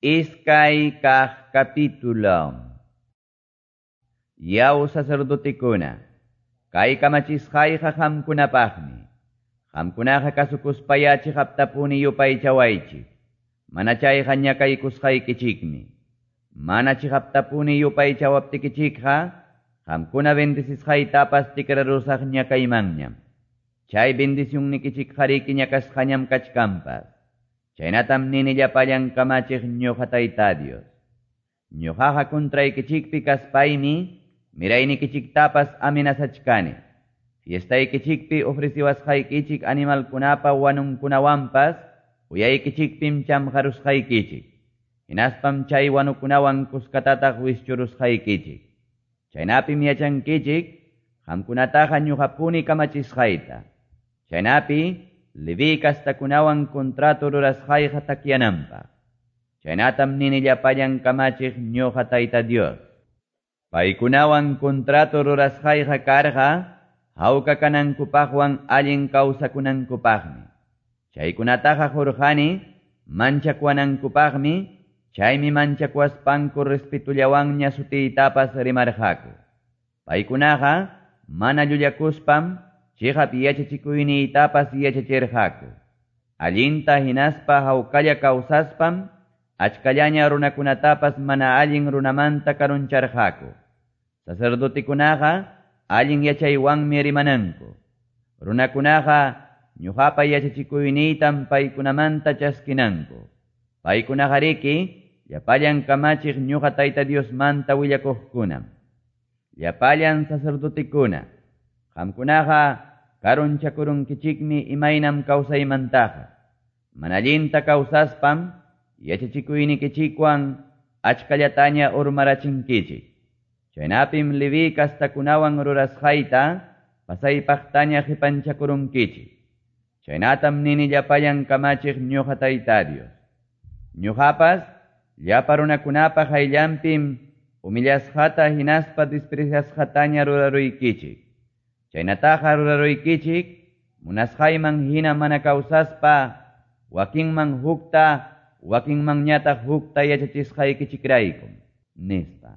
Iskay kaq capítulo. Yaw sacerdoticuna, kay kamachisqayqa qamkunapaqmi. Qamkunaqa kasukuspayachik haptapuni yupaychawaychik. Mana chayqa ñakaykusqaykichikmi. Mana chihaptapuni yupaychawaptikichikqa, qamkuna bendisisqaytapas tikrarusaq ñakaymanñam. Chay bendicionnikichik qariki ñakasqañam kachkampas. Chaynatam nini llapallan kamachik ñuqa Tayta Dios. Ñuqaqa kuntraykichikpi kaspaymi, miraynikichiktapas amenazachkani. Fiestaykichikpi ofreciwasqaykichik animalkunapa wanunkunawanpas, uyaykichikpim chamqarusqaykichik. Hinaspam chay wanukunawan kuskatataq wischurusqaykichik. Chaynapim yachankichik, qamkunataqa ñuqapuni kamachisqayta. Chaynapi, Levi kastakunawan kontrato rurasqayqa takyananpaq. Chaynatam nini llapallan kamachik ñuqa Tayta Dios. Paykunawan kontrato rurasqayqa karqa, hawka kanankupaqwan allin kawsakunankupaqmi. Chaykunataqa hurqani, manchakwanankupaqmi, chaymi manchakwaspanku respetullawanña sutiytapas rimarqaku. Paykunaqa, mana llullakuspam, chihap yachachikuyniytapas yachachirqaku. Allinta hinaspa hawkalla kawsaspam, achkallaña runakunatapas mana allin runamanta karuncharqaku. Sacerdotikunaqa allin yachaywanmi rimananku. Runakunaqa ñuqapa yachachikuyniytam paykunamanta chaskinanku. Paykunaqa riki, llapallan kamachik ñuqa Tayta Diosmanta willakuqkunam. Llapallan sacerdotikuna, qamkunaqa karunchakurunkichikmi imaynam kawsaymantaqa. Mana allinta kawsaspam, yachachikuynikichikwan achkallataña urmarachinkichik. Chaynapim Levi kastakunawan rurasqayta, pasaypaqtaña qipanchakurunkichik. Chaynatam nini llapallan kamachik ñuqa Tayta Dios. Ñuqapas, llapa runakunapa hayllanpim, humillasqata hinaspa despreciasqataña ruraruykichik. Chaynataqa ruraruykichik, munasqayman hina mana kawsaspa, wakinman hukta, wakinmanñataq hukta yachachisqaykichikraykum, nispa.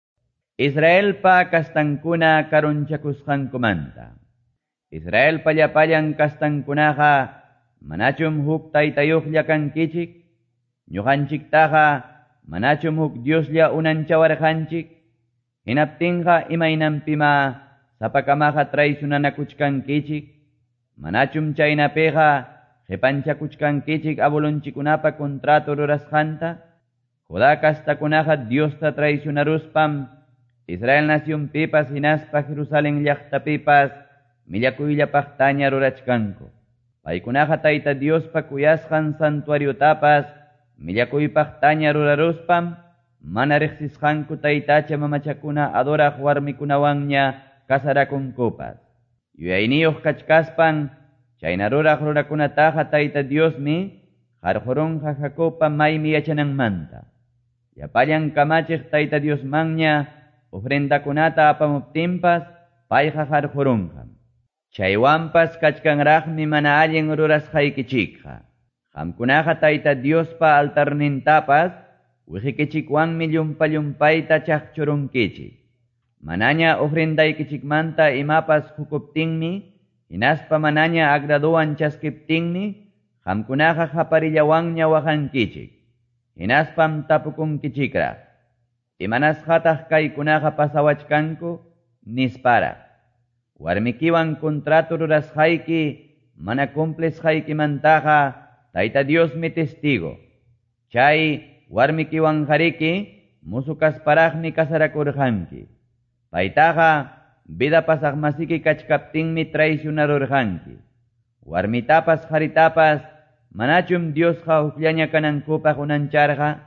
Israelpa kastankuna karunchakusqankumanta. Israelpa llapallan kastankunaqa, manachum huk taytayuqlla kankichik, ñuqanchiktaqa, manachum huk Dioslla unanchawarqanchik, hinaptinqa imaynampima, sapakamaqa traicionanakuchkankichik, manachum chaynapiqa, qhipanchakuchkankichik abulunchikunapa kontrato rurasqanta, Judá kastakunaqa Diosta traicionaruspam, Israel nacionpipas hinaspa Jerusalén llaqtapipas, millakuyllapaqtaña rurachkanku. Paykunaqa Tayta Diospa kuyasqan santuariotapas, millakuypaqtaña ruraruspam, mana riqsisqanku taytacha mamachakuna adoraq warmikunawanña kasarakunkupas. Yuyayniyuq kachkaspan, chayna ruraq runakunataqa Tayta Diosmi, qarqurunqa Jacobpa maymi yachananmanta. Llapallan kamachik Tayta Diosmanña, ofrendakunata apamuptinpas, payqa qarqurunqam. Chaywanpas kachkanraqmi mana allin rurasqaykichikqa. Qamkunaqa Tayta Diospa altarnintapas, wiqikichikwanmi llumpayta chaqchurunkichik. Manaña ofrendaykichikmanta imapas hukuptinmi, hinaspa manaña agraduwan chaskiptinmi, qamkunaqa haparillawanña waqankichik. Hinaspam tapukunkichikraq. Imanasqataq kaykunaqa pasawachkanku, nisparaq. Warmikiwan kontrato rurasqayki, mana cumplisqaykimantaqa, Tayta Diosmi testigo. Chay warmikiwan qariki, musukasparaqmi kasarakurqanki. Paytaqa, vida pasaqmasiki kachkaptinmi traicionarurqanki. Warmitapas qaritapas, manachum Diosqa hukllaña kanankupaq unancharqa.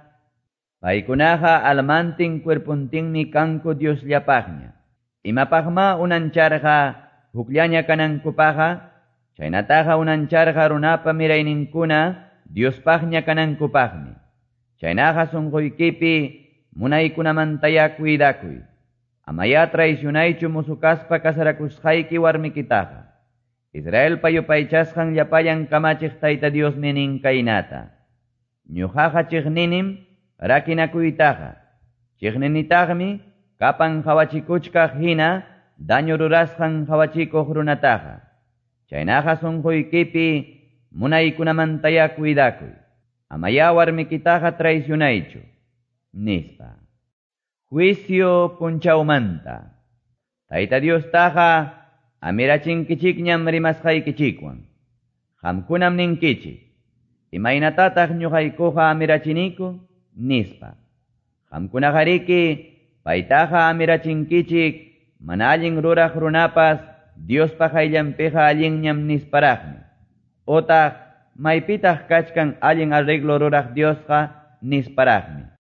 Paykunaqa almantin cuerpuntinmi kanku Diosllapaqña. Imapaqma unancharqa, hukllaña kanankupaqa, chaynataqa unancharqa runapa mirayninkuna, Diospaqña kanankupaqmi. Chaynaqa sunquykipi, munaykunamantaya cuidakuy. Amaya traicionaychu musukaspa kasarakusqayki warmikitaqa. Israelpa yupaychasqan llapallan kamachik Tayta Diosmi nin kaynata. Ñuqaqa chiqninim, rakinakuytaqa, chiqninitaqmi kapan hawachikuchkaq hina daño rurasqan hawachikuq runataqa. Chaynaqa sunquykipi munaykunamantaya cuidakuy, amaya warmikitaqa traicionaychu, nispa. Juicio punchaumanta. Tayta Diostaqa amirachinkichikñam rimasqaykichikwan. Qamkunam ninkichik, imaynatataq ñuqaykuqa amirachiniku, nispa. Qamkunaqariki paytaqa amirachinkichik mana allin ruraq runapas Diospa qayllanpiqa allinñam nisparaqmi. Otaq maypitaq kachkan allin arreglo ruraq Diosqa nisparaqmi.